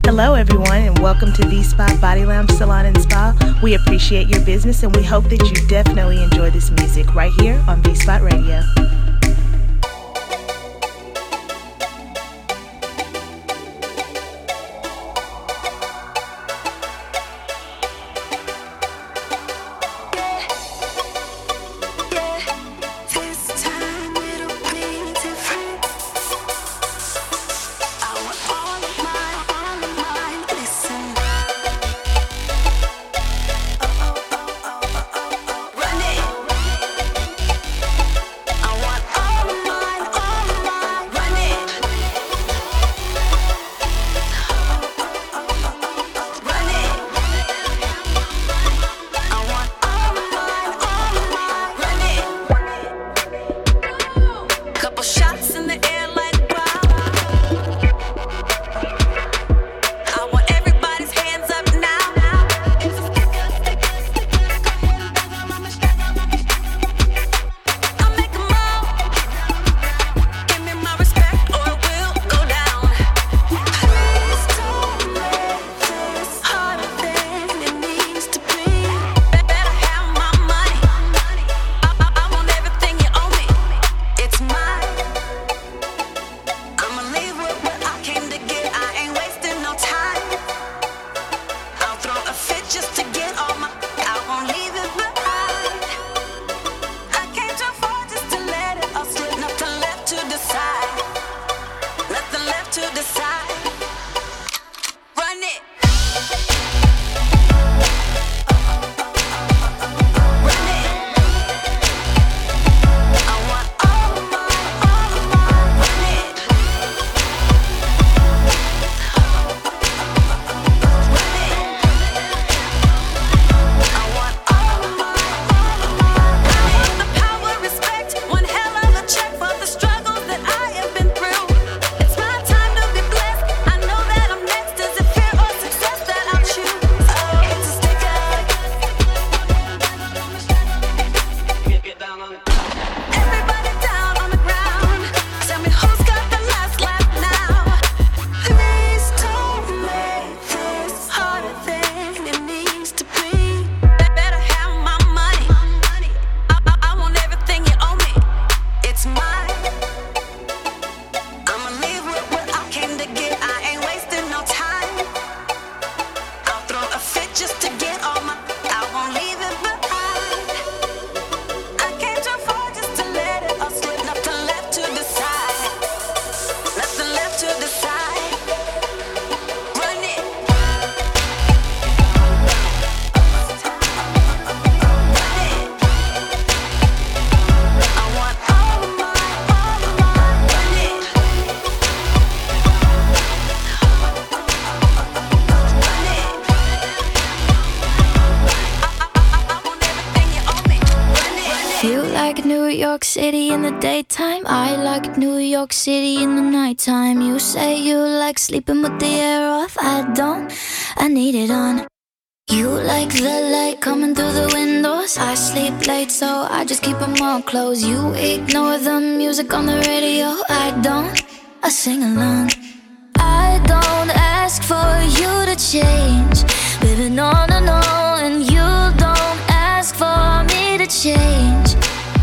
Hello, everyone, and welcome to V-Spot Body Lounge Salon and Spa. We appreciate your business, and we hope that you definitely enjoy this music right here on V-Spot Radio. City in the daytime, I like New York City in the nighttime. You say you like sleeping with the air off, I don't, I need it on. You like the light coming through the windows, I sleep late so I just keep them all closed. You ignore the music on the radio, I don't, I sing along. I don't ask for you to change, living on and you don't ask for me to change.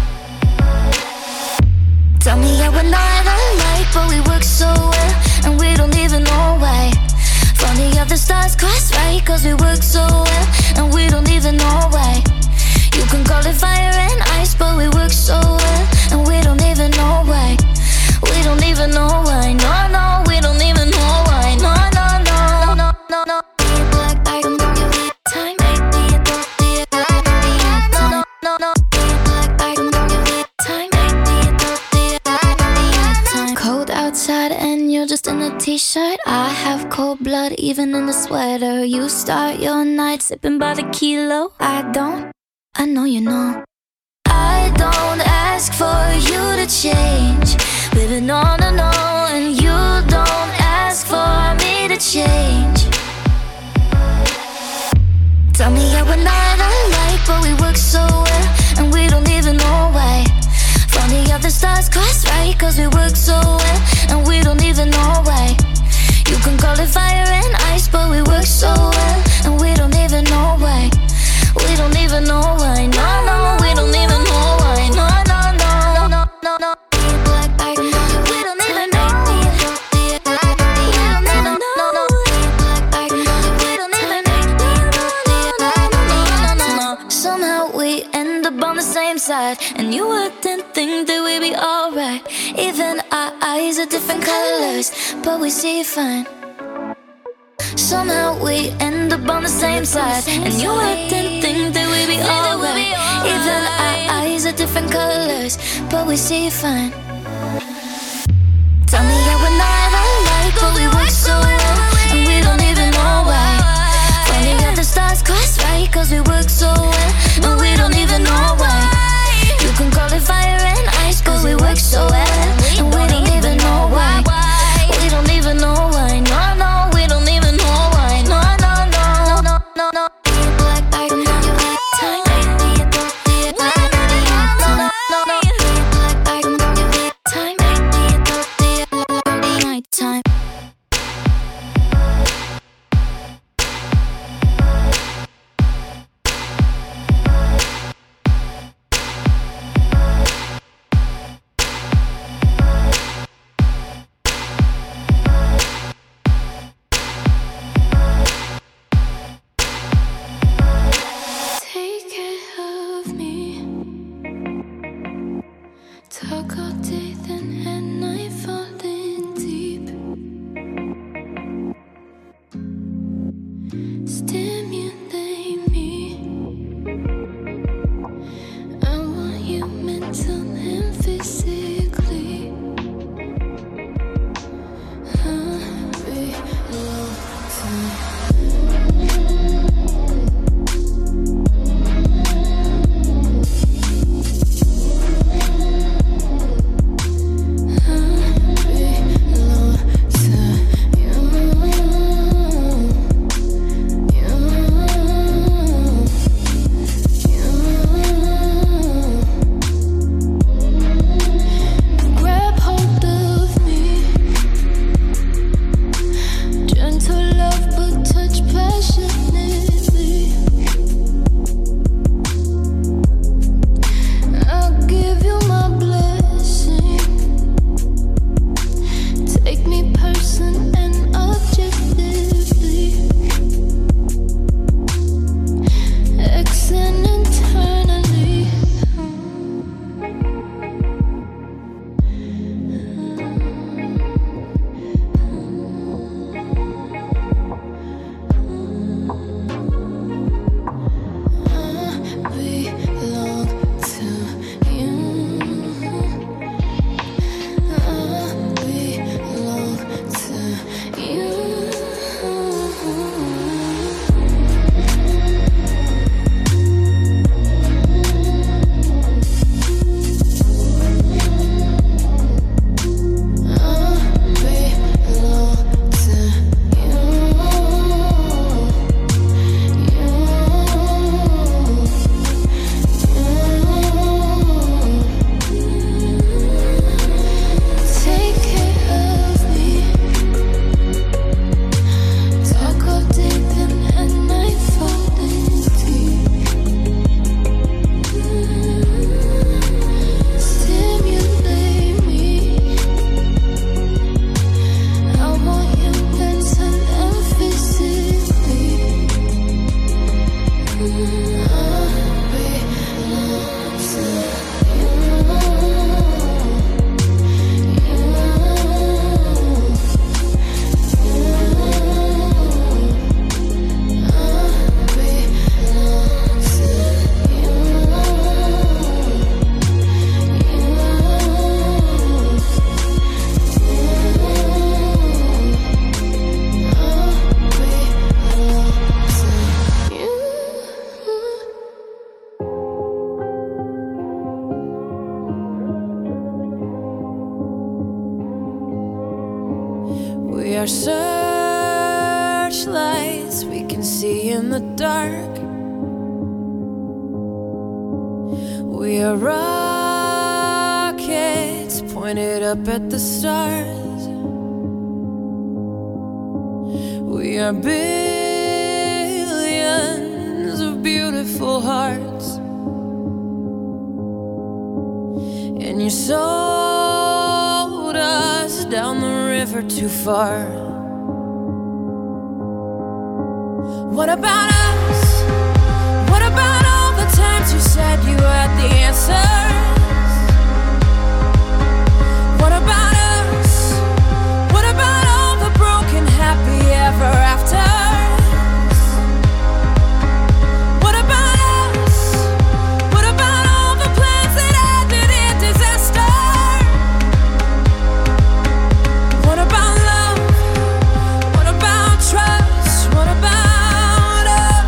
Tell me how we're not alike, but we work so well, and we don't even know why. Funny how the stars cross right, cause we work so well, and we don't even know why. You can call it fire and ice, but we work so well, and we don't even know why. We don't even know why, no, we don't even know why. No, no. Black eyes and time, no. Outside and you're just in a t-shirt. I have cold blood even in the sweater. You start your night sipping by the kilo. I don't, I know you know. I don't ask for you to change, living on and you don't ask for me to change. Tell me how we're not alike, but we work so well, and we don't even know why. Funny how the stars cross right, cause we work so well, and we don't even know why. You can call it fire and ice, but we work so well, and we don't even know why. We don't even know why. No, no, we don't even know why. No, no, no, no, no, no. We don't even know. Somehow we end up on the same side, and you wouldn't think that we'd be alright. Even our eyes are different colors, but we see fine. Somehow we end up on the same side, and you wouldn't think that we'd be alright. Even our eyes are different colors, but we see fine. Tell me how we're not alike, but we work so well, and we don't even know why. Funny how the stars cross right, cause we work so well, and we don't even know why. You can call it fire and ice, cause we work so well, and we don't even know why. We don't even know why. No, no, we don't even know why. No, no, no, no, no, no. Talk all day, then at night falling deep. Stimulate me. I want you mental and physically. We are searchlights we can see in the dark. We are rockets pointed up at the stars. We are billions of beautiful hearts, and you sold us down the river too far. What about us? What about all the times you said you had the answers? What about us? What about all the broken happy ever afters? What about us? What about all the plans that ended in disaster? What about love? What about trust? What about us?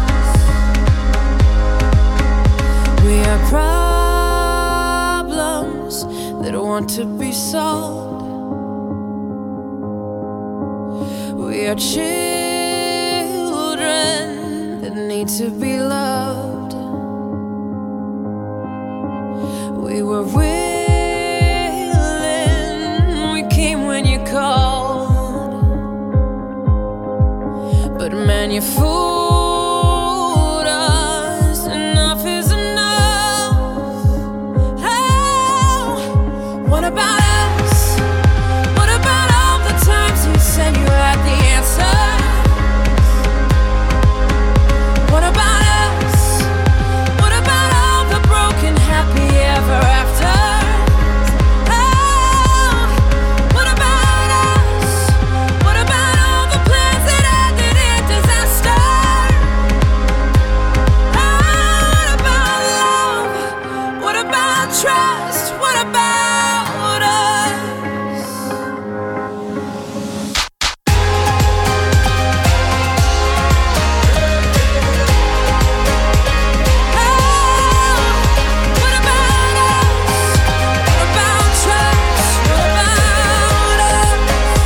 We are problems that want to be solved. We are children that need to be loved. We were willing, we came when you called, but man, you fooled us. Enough is enough. Oh, what about us? What about all the times you said you had the answer? What about us? What about all the broken happy ever after? Oh, what about us? What about all the plans that ended in disaster? Oh, what about love? What about trust? What about us? What about us? What about trust? What about us?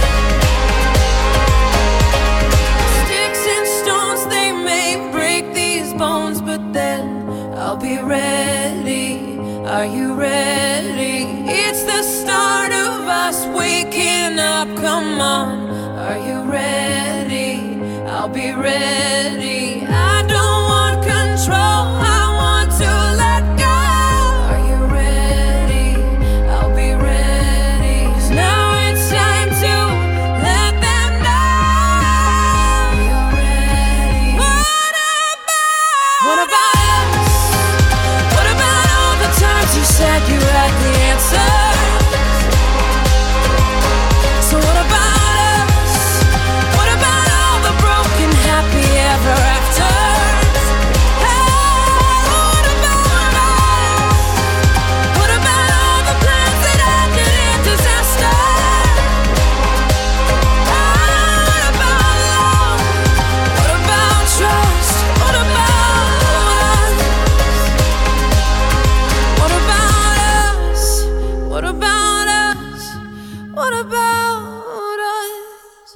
Sticks and stones, they may break these bones, but then I'll be ready. Are you ready? It's the start of us waking up. Come on, are you ready? I'll be ready. I don't want control, I want to let go. Are you ready? I'll be ready. 'Cause now it's time to let them know you're ready. What about us? What about all the times you said you had the answers? So what about us? What about all the broken happy ever afters? Oh, what about us? What about all the plans that ended in disaster? Oh, what about love? What about trust? What about us? What about us? What about us? What about us?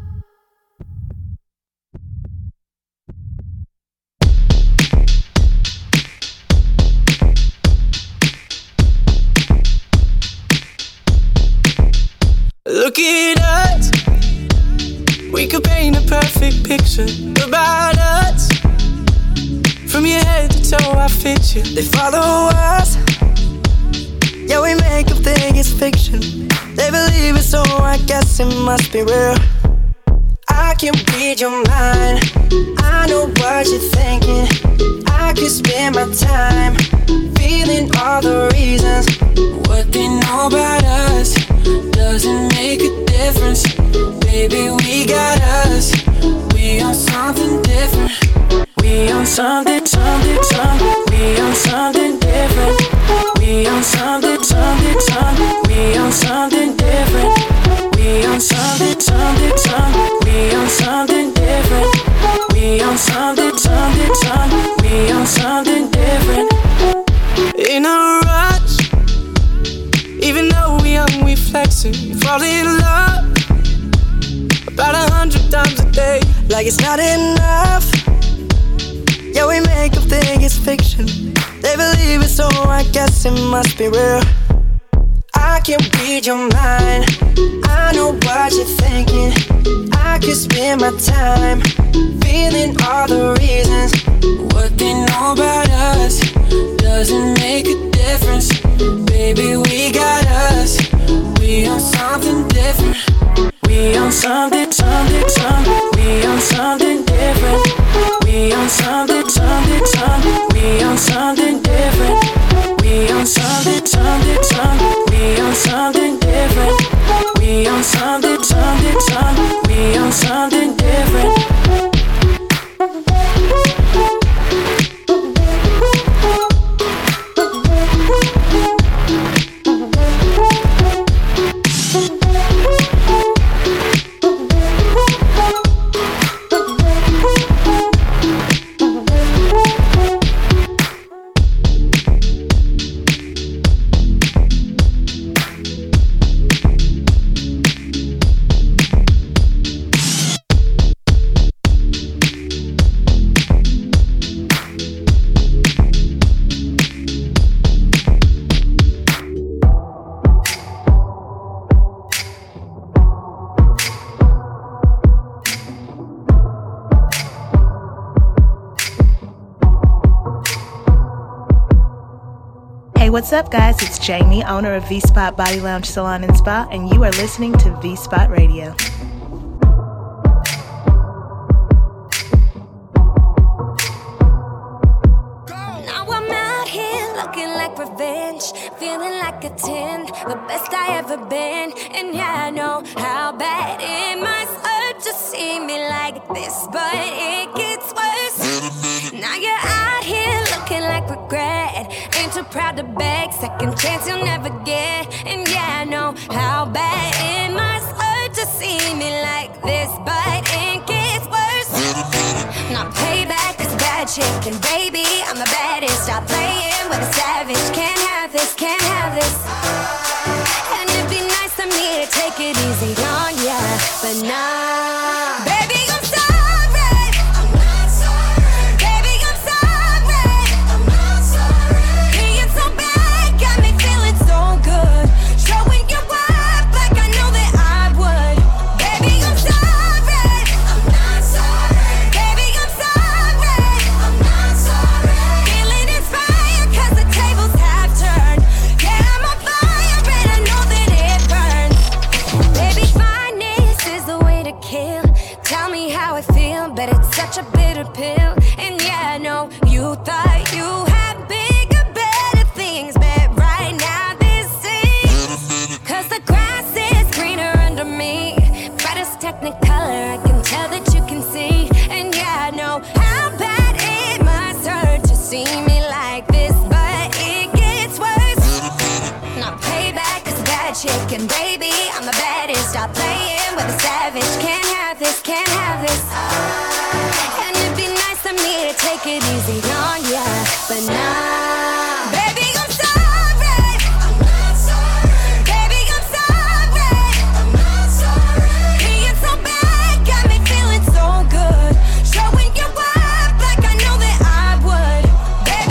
Look at us. We could paint a perfect picture about us. From your head to toe, I fit you. They follow us. Yeah, we make them think it's fiction. They believe it, so I guess it must be real. I can read your mind. I know what you're thinking. I could spend my time feeling all the reasons. What they know about us doesn't make a difference. Baby, we got us. We on something different. We on something, something, something. We on something different. We on something, something, something. We on something different. We on something, something, something. We on something different. We on something, something, something. We on something different. In a rush, even though we young, we flexing. Fall in love about 100 times a day. Like it's not enough. Yeah, we make them think it's fiction. They believe it, so I guess it must be real. I I can read your mind. I know what you're thinking. I could spend my time feeling all the reasons. What they know about us doesn't make a difference. Baby, we got us. We on something different. We on something, something, something. We on something different. We on something, something, something. We on something different. We on something, something, something. We on something different. We on something, something, something. We on something different. What's up, guys? It's Jamie, owner of V-Spot Body Lounge Salon and Spa, and you are listening to V-Spot Radio. Now I'm out here looking like revenge, feeling like a 10, the best I ever been. And yeah, I know how bad it must hurt to see me like this, but it gets worse. Now you're out here looking like regret, ain't too proud to beg, second chance you'll never get. And yeah, I know how bad it must hurt to see me like this, but it gets worse. Now payback is bad chick, and baby, I'm the baddest. Stop playing with a savage, can't have this, can't have this. And it'd be nice of me to take it easy on ya, but nah, baby, I'm sorry. Such a bitter pill, and yeah, I know you thought you had bigger, better things, but right now this is, cause the grass is greener under me, brightest technicolor, I can tell that you can see. And yeah, I know how bad it must hurt to see me like this, but it gets worse. Now payback is a bad chick, and baby, I'm the baddest. Stop playing with a savage, can't have this, can't have this. Take it easy on ya, but nah, baby, I'm sorry. I'm not sorry. Baby, I'm sorry. I'm not sorry. Being so bad got me feeling so good, showing you up like I know that I would.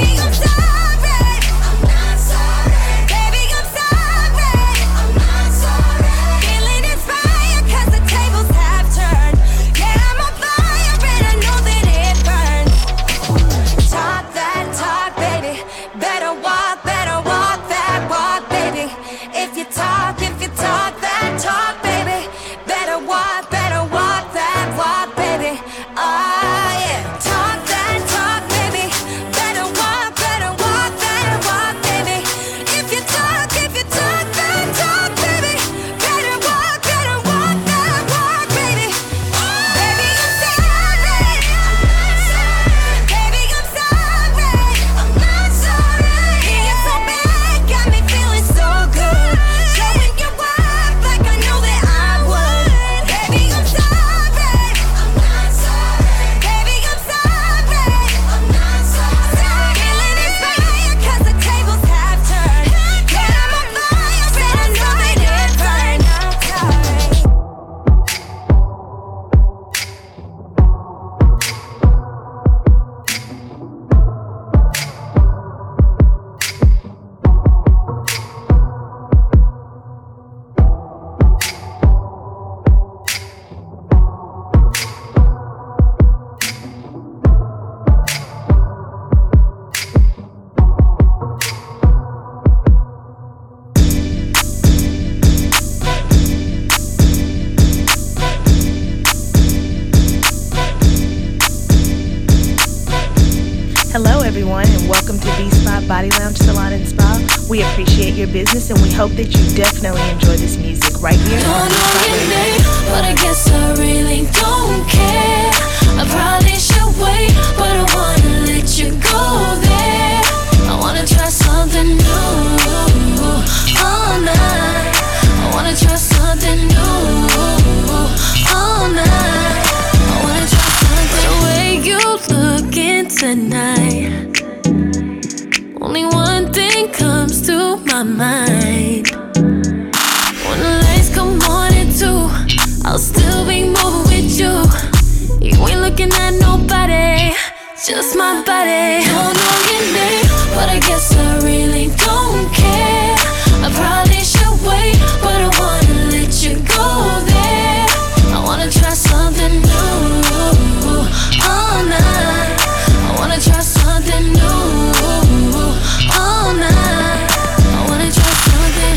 everyone, and welcome to V-Spot Body Lounge Salon and Spa. We appreciate your business, and we hope that you definitely enjoy this music right here on V-Spot Radio. But I guess I really don't care. I probably should wait, but I wanna let you go there. I wanna try something new all night. I wanna try something new all night. I wanna try something. The way you looking tonight, only one thing comes to my mind. When the lights come on at 2, I'll still be moving with you. You ain't looking at nobody, just my body. Don't know your name, but I guess I really don't care. I probably should wait, but I wanna let you go there. I wanna try something new all night. I wanna try something new all night. I wanna try something.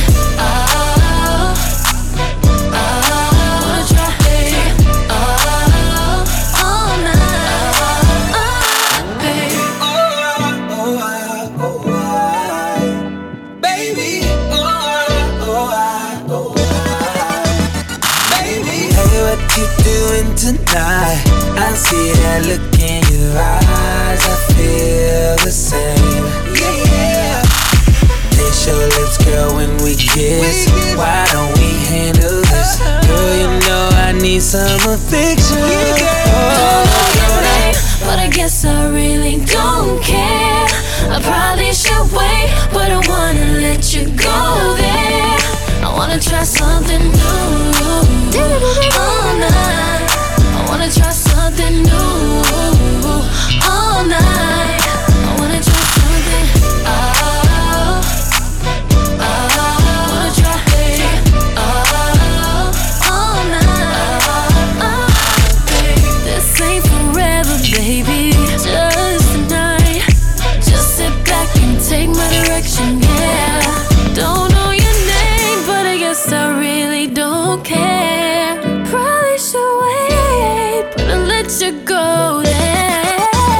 Tonight, I see that look in your eyes. I feel the same. Yeah. Taste your lips, girl, when we kiss. Why don't we handle this? Girl, you know I need some affection. But I guess I really don't care. I probably should wait, but I wanna let you go there. I wanna try something new all night. I wanna try something new all night. I wanna try something. I wanna try all night. This ain't forever, baby. Just tonight. Just sit back and take my direction, yeah. Don't know your name, but I guess I really don't care. Probably should wait, but I'll let you go there.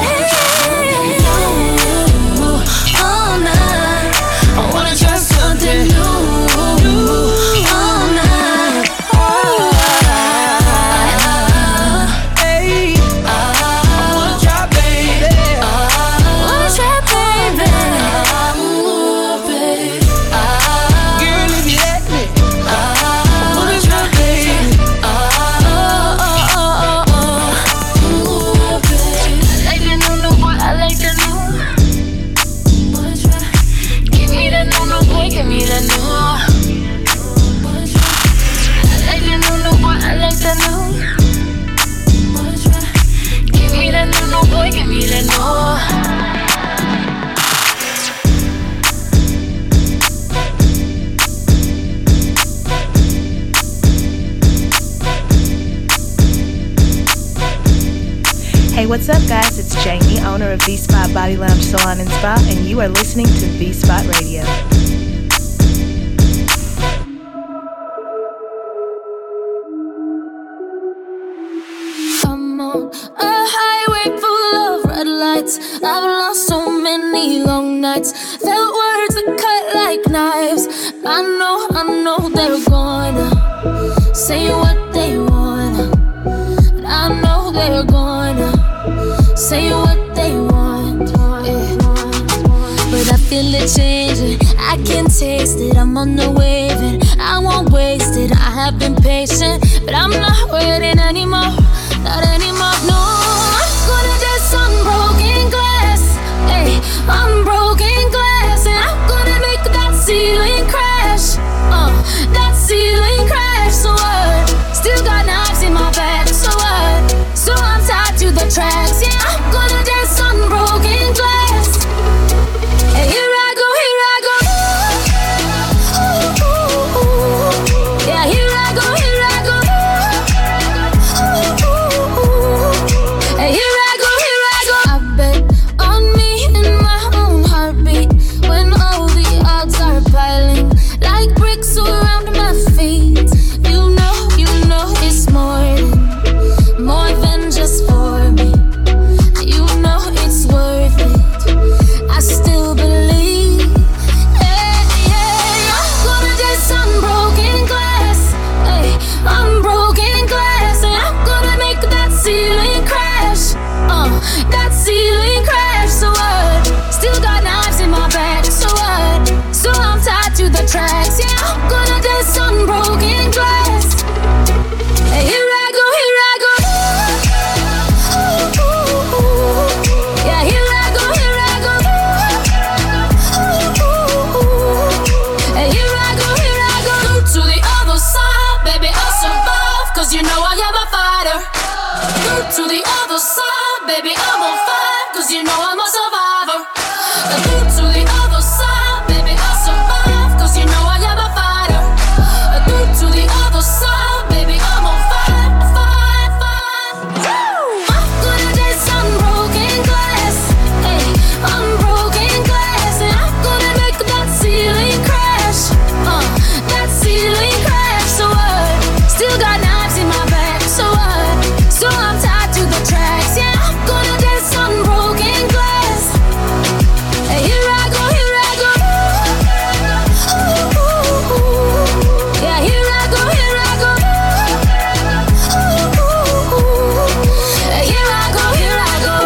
All night. I wanna try something new all night. Hey, I wanna try, baby. Wanna try, baby. Ooh, baby. Girl, if you let me, I wanna try, baby. Ooh, baby. I like the new boy, I like the new. Wanna try? Give me that new boy, give me that new. Wanna try? I like the new boy, I like the new. Wanna try? Give me that new boy, give me that new. Hey, what's up, guys? It's Jamie, owner of V-Spot Body Lounge Salon and Spa, and you are listening to V-Spot Radio. I'm on a highway full of red lights. I've lost so many long nights. Felt words that cut like knives. I know they're gonna say what they wanna. And I know they're gonna say what they want. Yeah. But I feel it changing, I can taste it. I'm on the wave and I won't waste it. I have been patient, but I'm not waiting anymore. Not anymore, no. I'm gonna dance on broken glass, hey, on broken glass. And I'm gonna make that ceiling crash, that ceiling crash. So what? Still got knives in my back, so what? So I'm tied to the tracks, yeah. I'm gonna dance on broken glass. And here I go, here I go. Ooh, ooh, ooh. Yeah, here I go, here I go. Ooh, ooh, ooh. baby, I'm on fire, 'cause you know I'm a survivor. Through to the other side, baby, I'll survive, 'cause you know I am a fighter. Through to the other side, baby, I'm on fire, fire, fire. I'm gonna dance on broken glass, hey, on broken glass, and I'm gonna make that ceiling crash, that ceiling crash. So what? Still got knives in my back, so what? So I'm tied to the tracks, yeah, I'm gonna dance on broken glass. Hey, here I go, here I go. Ooh, ooh, ooh. Yeah, here I go, here I go. Ooh, ooh, ooh. Hey, here I go, here I go.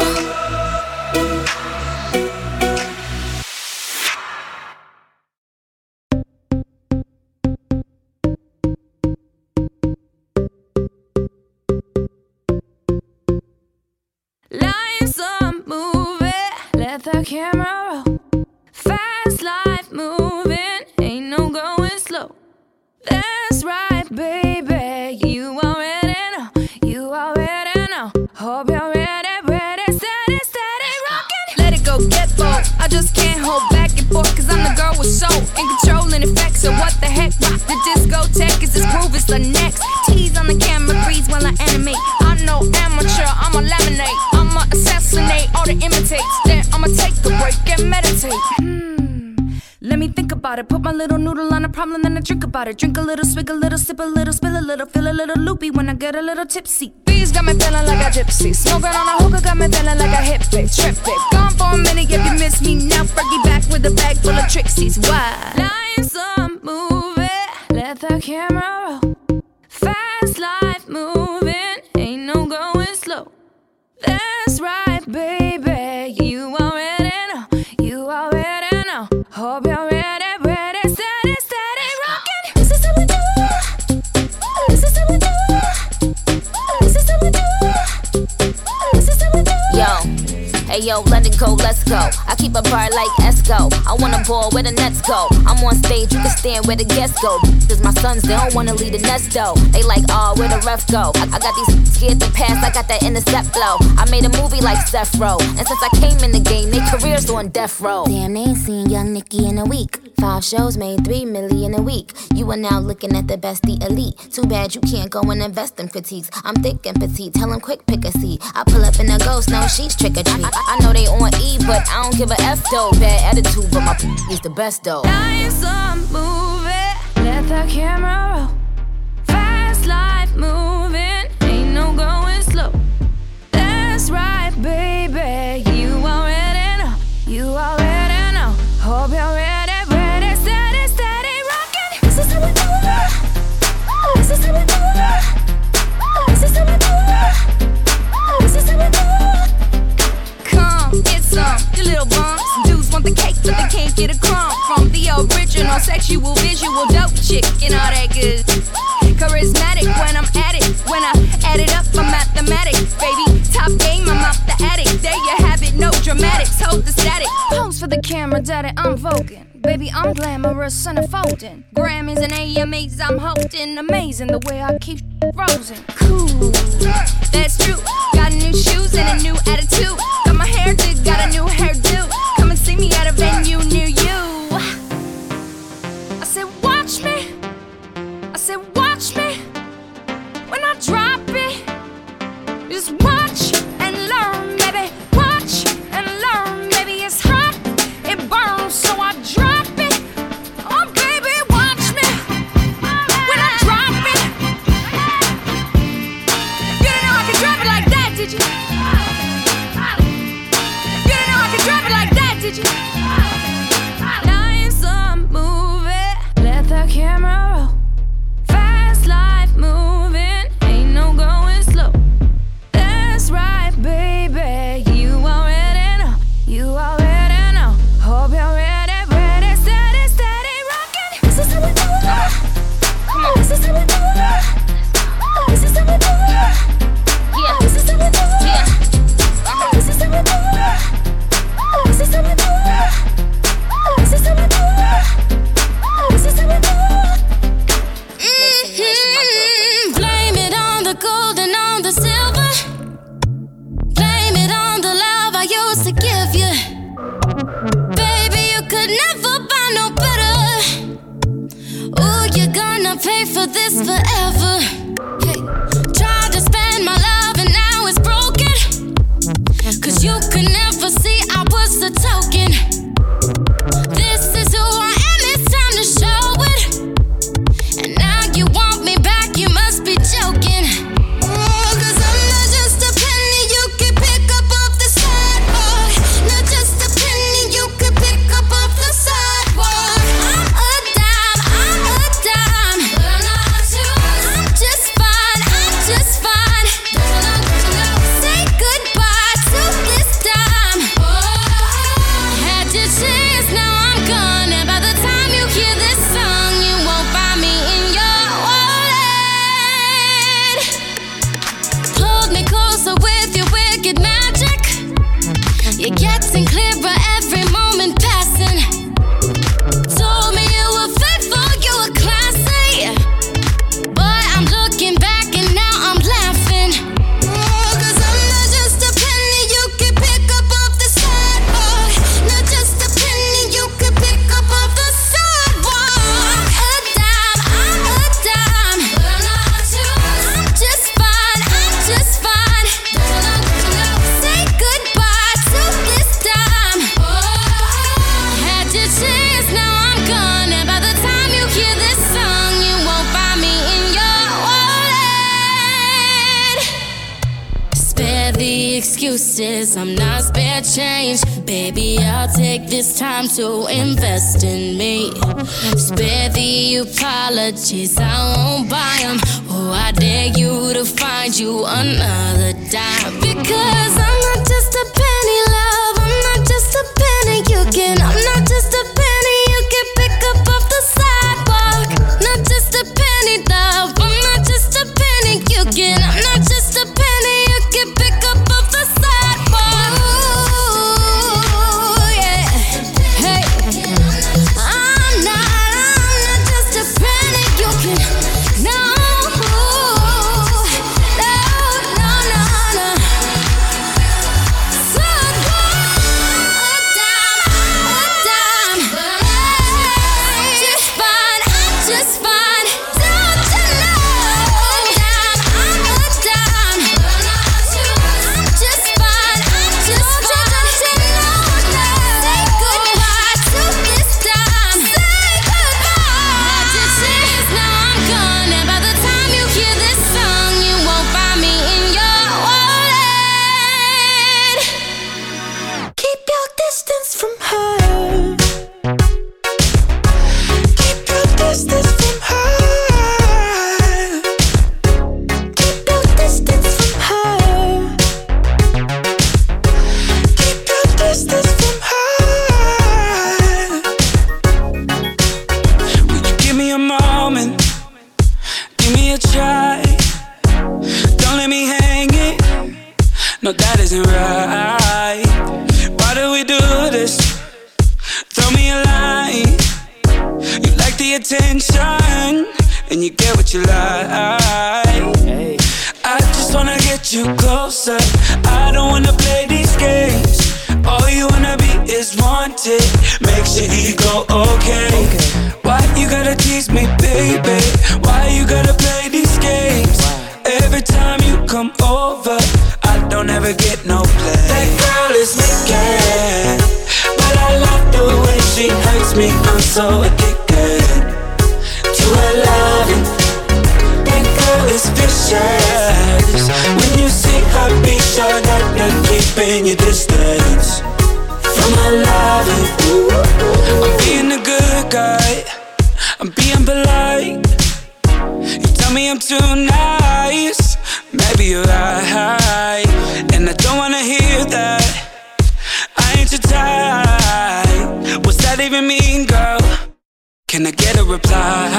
Life's a movie, let the camera roll. Fast life moving, ain't no going slow. That's right, baby, you already know, you already know. Hope you're ready, ready, steady, steady, rockin'. Let it go, get bold, I just can't hold back and forth, 'cause I'm the girl with soul and control and effects. So what the heck, rock the discotheque, is this groove is the next. Tease on the camera, freeze while I animate. I know amateur, I'ma laminate, I'ma assassinate all the imitates. Then I'ma take a break and meditate. Let me think about it. Put my little noodle on a problem, then I drink about it. Drink a little, swig a little, sip a little, spill a little, feel a little loopy when I get a little tipsy. Bees got me feeling like a gypsy. Smoking on a hookah got me feeling like a hippie. Trip it. Gone for a minute if you miss me now. Fergie back with a bag full of Trixies. Why? Life's a movie, let the camera roll. Fast life moving, ain't no going slow. That's right, baby, you already know, you already know. Hope you're ready, ready, steady, steady, rockin'. This is how we do. This is how we do. This is how we do. This is how we do. Yo, hey yo, let it go, let's go. I keep a bar like Esco. I wanna ball where the nets go. I'm on stage, you can stand where the guests go. 'Cause my sons, they don't wanna leave the nest though. They like, oh, where the ref go? I got these scared to pass, I got that intercept flow. I made a movie like Seth Row, and since I came in the game, they careers on death row. Damn, they ain't seen Young Nicki in a week. 5 shows made 3 million a week. You are now looking at the best, the elite. Too bad you can't go and invest in critiques. I'm thick and petite, tell them quick pick a seat. I pull up in a ghost, no, she's trick or treat. I know they on E, but I don't give a F though. Bad attitude, but my is the best though. Life's a movie, let the camera roll. Fast life moving, ain't no going slow. That's right, baby, you already know, you already know. Hope you're ready, ready, steady, steady, rockin'. This is how we do it. This is how we do it. This is how we do it. This is how we do it. Come, get some, you little bums. Dudes want the cake, but they can't get a crumb from the original sexual visual dope chick and all that good. Charismatic when I'm at it. When I add it up, I'm mathematic, baby. Top game, I'm out the attic. There you have it, no dramatics, hold the static. Pose for the camera, daddy, I'm voguing. Baby, I'm glamorous and unfolding. Grammys and AMAs, I'm holding. Amazing the way I keep frozen. Cool, that's true. Got new shoes and a new attitude. Got my hair did, got a new hairdo. Come and see me at a venue near you. I said, watch me. I said, watch me. When I drop it, just watch and learn, baby. Watch and learn, baby. It's hot, it burns, so I drop it. Oh, baby, watch me. When I drop it. You didn't know I could drop it like that, did you? else to give you. Baby, you could never buy no better. Ooh, you're gonna pay for this forever. Hey. Tried to spend my love and now it's broken. Cause you could never see I was the token. This is who I am, it's time to show it. And now you want me back, you must be joking. Cause I'm not just a penny you can pick up off the sidewalk. Not just a penny you can pick up off the sidewalk. I'm a dime, but I'm not yours. I'm just fine, Say goodbye to this dime. Had your chance, now I'm gone. And by the time you hear this song, you won't find me in your wallet. Hold me closer with your wicked magic. You're getting clearer every moment passing. Told me you were faithful, you were classy. Boy, I'm looking back and now I'm laughing. Cause I'm not just a penny you can pick up off the sidewalk. Not just a penny you can pick up off the sidewalk. I'm a dime, but I'm not yours. I'm just fine, Say goodbye to this dime. Had your chance, now I'm gone. And by the time you hear this song, you won't find me in your wallet. Spare the excuses, I'm not spare change. Baby, I'll take this time to invest in me. Spare the apologies, I won't buy them. Oh, I dare you to find you another dime. Because I'm not just a penny, love. I'm not just a penny you can. I'm not just a penny you can pick up off the sidewalk. Not just a penny, love. I'm not just a penny you can. I'm not just a penny you can pick up off the sidewalk. Ooh, yeah. Hey, I'm not just a penny you can. No. No, that isn't right. Why do we do this? Throw me a line. You like the attention, and you get what you like. I just wanna get you closer. I don't wanna play these games. All you wanna be is wanted. Makes your ego okay. Why you gotta tease me, baby? Why you gotta play these games? Every time you come over, I don't ever get no play. That girl is wicked, but I love the way she hurts me. I'm so addicted to her loving. That girl is vicious. When you see her, be sure that you're keeping your distance from her loving. I'm being a good guy, I'm being polite. You tell me I'm too nice, maybe you're right, and I don't wanna hear that. I ain't your type. What's that even mean, girl? Can I get a reply?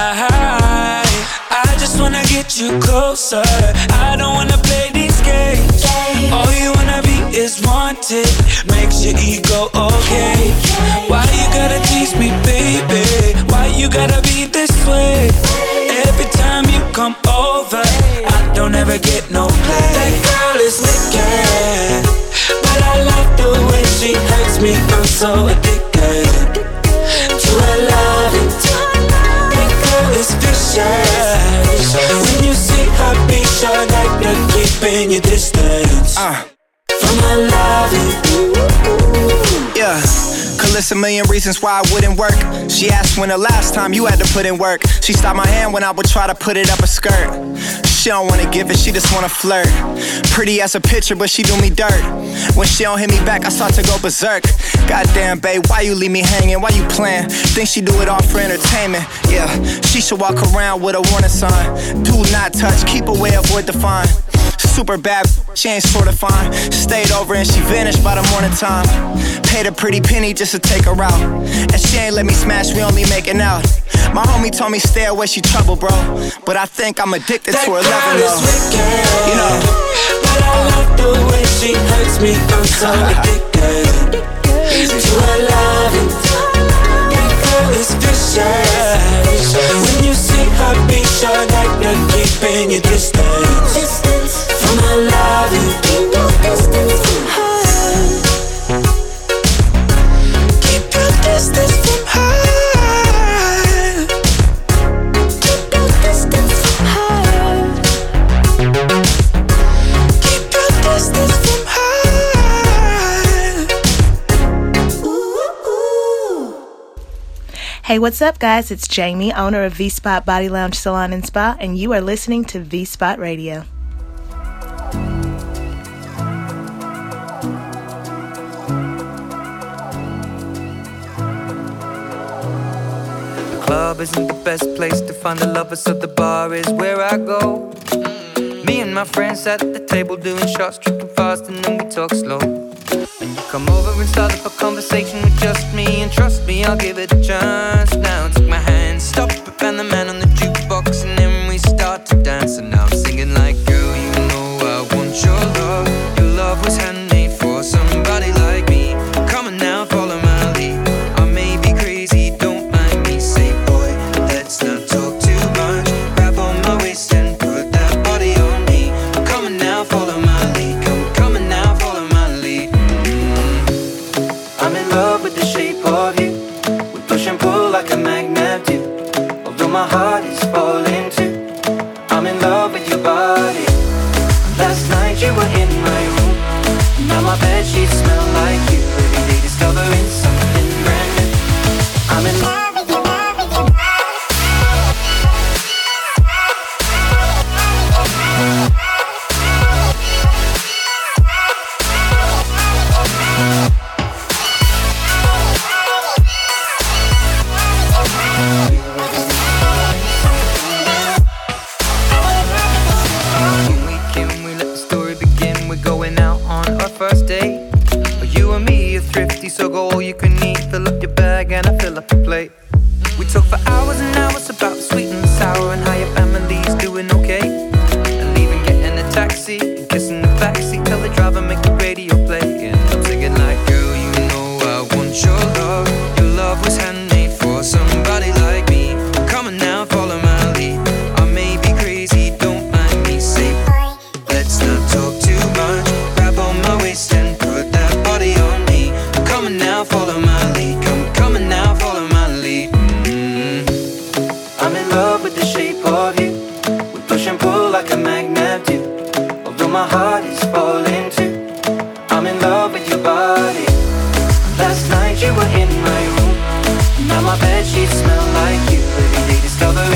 I just wanna get you closer. I don't wanna play these games. All you wanna be is wanted. Makes your ego okay. Why you gotta tease me, baby? Why you gotta be this way? Every time you come over, I don't ever get no play. That girl is wicked, but I love the so addicted to her loving. Girl, it's vicious. When you see her be sure that you're keeping your distance from her loving. Yeah, could list a million reasons why I wouldn't work. She asked when the last time you had to put in work. She stopped my hand when I would try to put it up a skirt. She don't wanna give it, she just wanna flirt. Pretty as a picture, but she do me dirt. When she don't hit me back, I start to go berserk. Goddamn, babe, why you leave me hanging? Why you playing? Think she do it all for entertainment. Yeah, she should walk around with a warning sign. Do not touch, keep away, avoid the fine. Super bad, she ain't sorta fine. Stayed over and she vanished by the morning time. Paid a pretty penny just to take her out. And she ain't let me smash, we only making out. My homie told me stay away, she trouble, bro. But I think I'm addicted to her loving, though. You know. But I like the way she hurts me, I'm so addicted to her loving. Girl, it's vicious. When you see her be sure that you're keeping your distance from her loving. Keep your distance from her. Keep your distance from her. Keep your distance from her. Keep your distance from her. Ooh. Hey, what's up, guys? It's Jamie, owner of V-Spot Body Lounge Salon and Spa, and you are listening to V-Spot Radio. The club isn't the best place to find the lovers, so the bar is where I go. Me and my friends at the table doing shots, tripping fast, and then we talk slow. And you come over and start up a conversation with just me, and trust me, I'll give it a chance. Now take my hand, stop it, and the man on the jukebox, and then we start to dance. And now I'm singing like, girl, you know I want your love. Your love was handmade for somebody like me. Come on now, follow my lead. I may be crazy, don't mind me. Say, boy, let's not talk too much. Grab on my waist and put that body on me. Come on now, follow my lead. Come on now, follow my lead. I'm in love with the shape of you. We push and pull like a magnet do. Although my heart is falling too, I'm in love with your body. Last night you were in my room. Now my bedsheets smell like you. Every day discovering something brand new. I'm in love with your body. Can we let the story begin? We're going out on our first date. You and me are thrifty, so go all you can eat. Fill up your bag and I fill up the plate. We talk for hours and hours about the sweet and the sour and how your family's doing okay. And even getting a taxi and kissing the backseat. Tell the driver make the radio play. And I'm singing like, girl, you know I want your love. Your love was handmade for somebody like me. Come on now, follow my lead. I may be crazy, don't mind me. Say, let's not talk too much. Grab on my waist and put that body on me. Come on now, follow my lead. Come on now, follow my lead. I'm in love with the shape of you. We push and pull like a magnet do. Although my heart is falling too, I'm in love with your body. Last night you were in my room. Now my bedsheets smell like you. Every day discovering